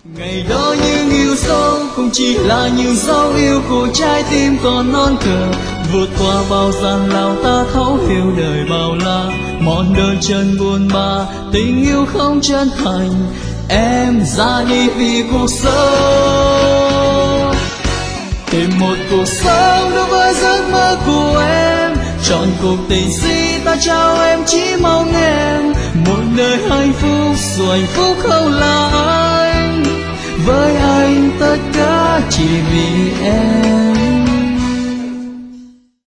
Ngày đó những yêu dấu không chỉ là những dấu yêu của trái tim còn non cờ, vượt qua bao gian lao ta thấu hiểu đời bao la, mòn đời chân buồn bã tình yêu không chân thành, em ra đi vì cuộc sống, tìm một cuộc sống đối với giấc mơ của em, chọn cuộc tình si ta trao em chỉ mong em một đời hạnh phúc dù hạnh phúc không là anh, với anh tất cả chỉ vì em.